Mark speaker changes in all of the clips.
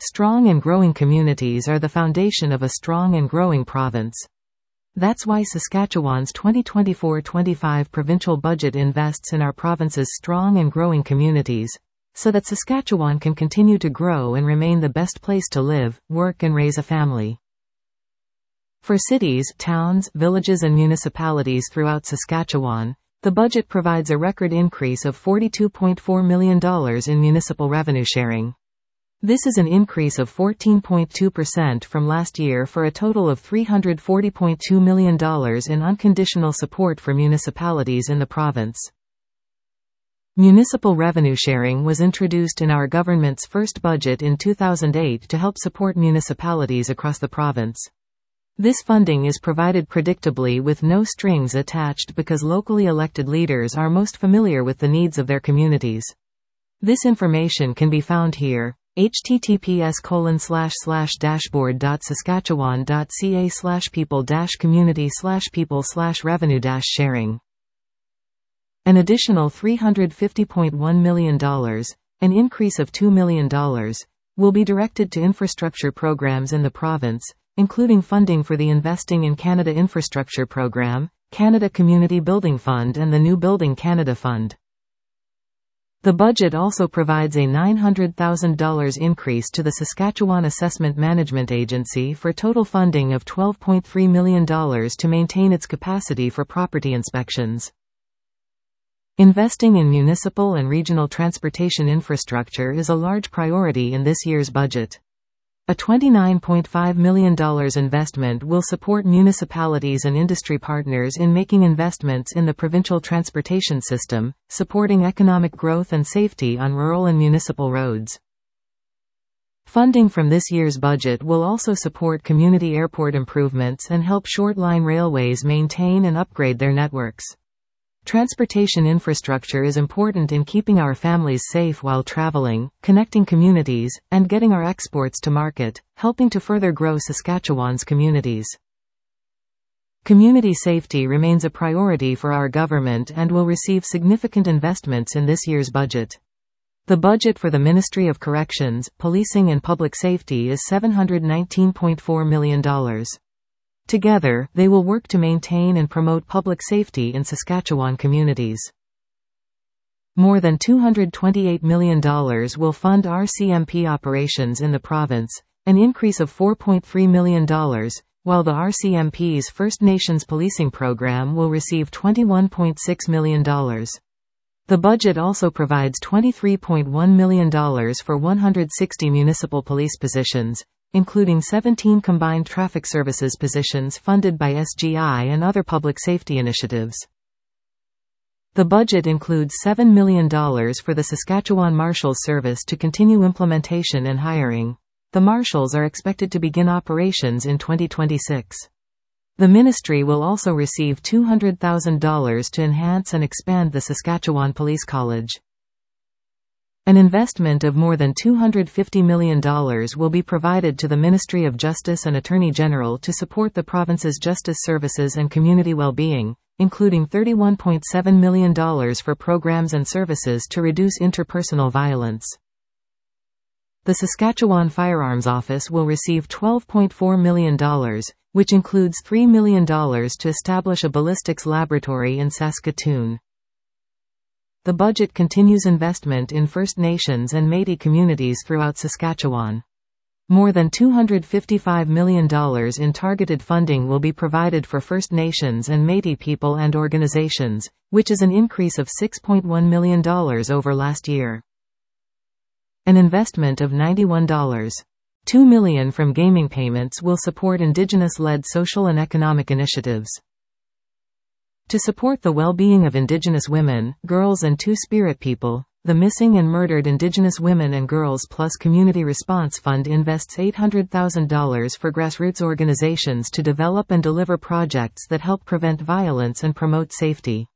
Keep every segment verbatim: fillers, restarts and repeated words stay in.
Speaker 1: Strong and growing communities are the foundation of a strong and growing province. That's why Saskatchewan's twenty twenty-four twenty-five provincial budget invests in our province's strong and growing communities, so that Saskatchewan can continue to grow and remain the best place to live, work and raise a family. For cities, towns, villages and municipalities throughout Saskatchewan, the budget provides a record increase of forty-two point four million dollars in municipal revenue sharing. This is an increase of fourteen point two percent from last year for a total of three hundred forty point two million dollars in unconditional support for municipalities in the province. Municipal revenue sharing was introduced in our government's first budget in two thousand eight to help support municipalities across the province. This funding is provided predictably with no strings attached because locally elected leaders are most familiar with the needs of their communities. This information can be found here. https colon slash slash dashboard dot saskatchewan dot ca slash people dash community slash people slash revenue dash sharing. An additional three hundred fifty point one million dollars, an increase of two million dollars, will be directed to infrastructure programs in the province, including funding for the Investing in Canada Infrastructure Program, Canada Community Building Fund and the New Building Canada Fund. The budget also provides a nine hundred thousand dollars increase to the Saskatchewan Assessment Management Agency for total funding of twelve point three million dollars to maintain its capacity for property inspections. Investing in municipal and regional transportation infrastructure is a large priority in this year's budget. A twenty-nine point five million dollars investment will support municipalities and industry partners in making investments in the provincial transportation system, supporting economic growth and safety on rural and municipal roads. Funding from this year's budget will also support community airport improvements and help short-line railways maintain and upgrade their networks. Transportation infrastructure is important in keeping our families safe while traveling, connecting communities, and getting our exports to market, helping to further grow Saskatchewan's communities. Community safety remains a priority for our government and will receive significant investments in this year's budget. The budget for the Ministry of Corrections, Policing and Public Safety is seven hundred nineteen point four million dollars. Together, they will work to maintain and promote public safety in Saskatchewan communities. More than two hundred twenty-eight million dollars will fund R C M P operations in the province, an increase of four point three million dollars, while the R C M P's First Nations policing program will receive twenty-one point six million dollars. The budget also provides twenty-three point one million dollars for one hundred sixty municipal police positions, including seventeen combined traffic services positions funded by S G I and other public safety initiatives. The budget includes seven million dollars for the Saskatchewan Marshals Service to continue implementation and hiring. The Marshals are expected to begin operations in twenty twenty-six. The ministry will also receive two hundred thousand dollars to enhance and expand the Saskatchewan Police College. An investment of more than two hundred fifty million dollars will be provided to the Ministry of Justice and Attorney General to support the province's justice services and community well-being, including thirty-one point seven million dollars for programs and services to reduce interpersonal violence. The Saskatchewan Firearms Office will receive twelve point four million dollars, which includes three million dollars to establish a ballistics laboratory in Saskatoon. The budget continues investment in First Nations and Métis communities throughout Saskatchewan. More than two hundred fifty-five million dollars in targeted funding will be provided for First Nations and Métis people and organizations, which is an increase of six point one million dollars over last year. An investment of ninety-one point two million dollars from gaming payments will support Indigenous-led social and economic initiatives. To support the well-being of Indigenous women, girls and Two-Spirit people, the Missing and Murdered Indigenous Women and Girls Plus Community Response Fund invests eight hundred thousand dollars for grassroots organizations to develop and deliver projects that help prevent violence and promote safety.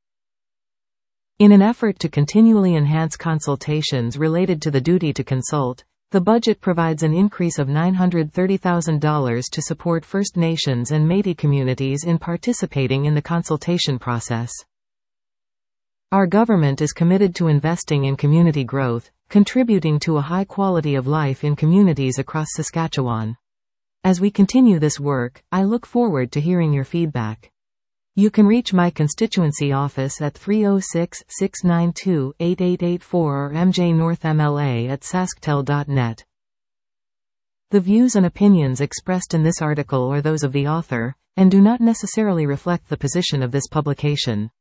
Speaker 1: In an effort to continually enhance consultations related to the duty to consult, the budget provides an increase of nine hundred thirty thousand dollars to support First Nations and Métis communities in participating in the consultation process. Our government is committed to investing in community growth, contributing to a high quality of life in communities across Saskatchewan. As we continue this work, I look forward to hearing your feedback. You can reach my constituency office at three oh six, six nine two, eight eight eight four or m j north m l a at sasktel dot net. The views and opinions expressed in this article are those of the author, and do not necessarily reflect the position of this publication.